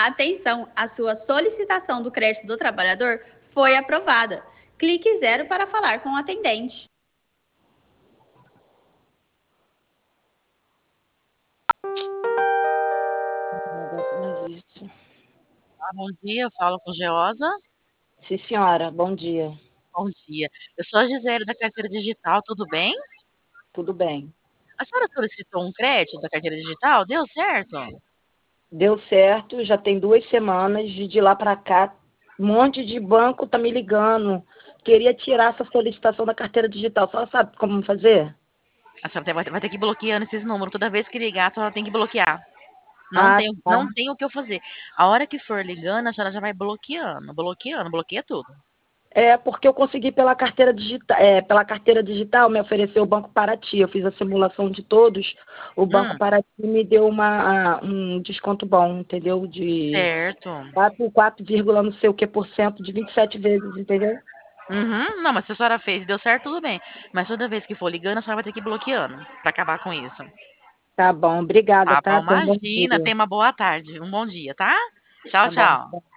Atenção, a sua solicitação do crédito do trabalhador foi aprovada. Clique 0 para falar com o atendente. Mas isso. Bom dia, eu falo com Geosa. Sim, senhora, bom dia. Bom dia. Eu sou a Gisele da carteira digital, tudo bem? Tudo bem. A senhora solicitou um crédito da carteira digital? Deu certo? Deu certo, já tem 2 semanas, de lá para cá, um monte de banco tá me ligando. Queria tirar essa solicitação da carteira digital. Só sabe como fazer? A senhora vai ter que ir bloqueando esses números. Toda vez que ligar, a senhora tem que bloquear. Ah, Não tá. tem o que eu fazer. A hora que for ligando, a senhora já vai bloqueando, bloqueando, bloqueia tudo. É porque eu consegui pela carteira digital me ofereceu o Banco Paraty. Eu fiz a simulação de todos. O Banco Hum, Paraty me deu um desconto bom, entendeu? De certo. 4, não sei o que por cento, de 27 vezes, entendeu? Uhum. Não, mas se a senhora fez e deu certo, tudo bem. Mas toda vez que for ligando, a senhora vai ter que ir bloqueando pra acabar com isso. Tá bom, obrigada, Tá bom, tá? Tenha um bom imagina. dia. Tenha uma boa tarde, um bom dia, tá? Tchau, Tá bom. tchau.